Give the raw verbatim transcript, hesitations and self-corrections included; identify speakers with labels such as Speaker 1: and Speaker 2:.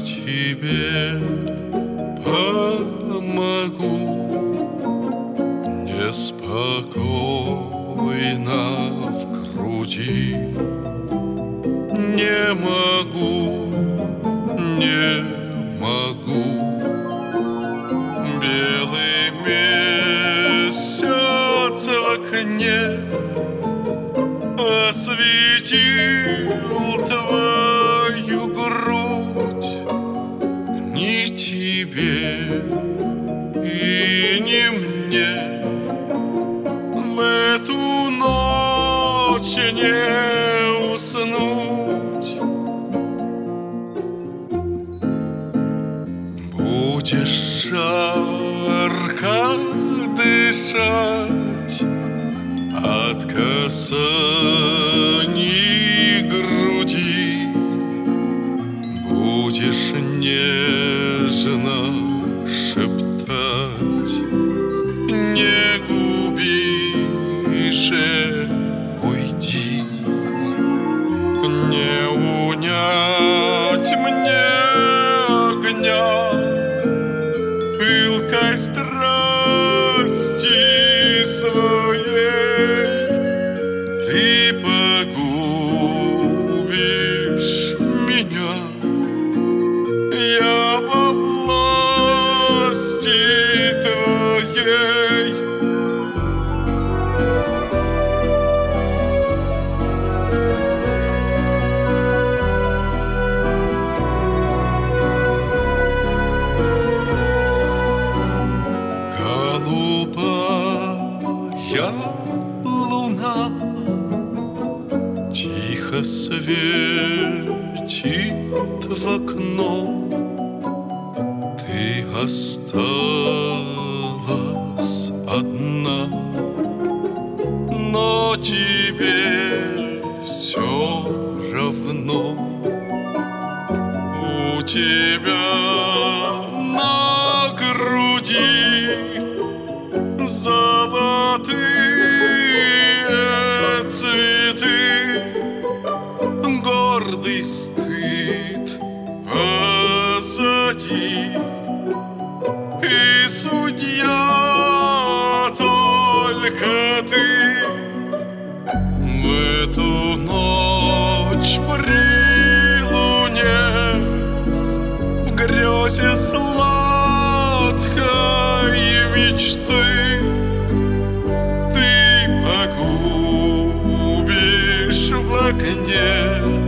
Speaker 1: тебе помогу. Неспокойно в груди, не могу, не могу. Белый месяц в окне осветил твою грудь. Ни тебе и не мне в эту ночь не уснуть. Будешь жарко дышать от касаний груди, будешь нежно шептать: не губи же, уйди. Не унять мне огня пылкой страсти своей. Ты погубишь меня, я во власти твоей. Голубая луна тихо светит в окно. Ты осталась одна, но тебе все равно. У тебя на груди золотые цветы, гордый стыд позади, и судья только ты. В эту ночь при луне в грезе сладкой мечты ты погубишь в окне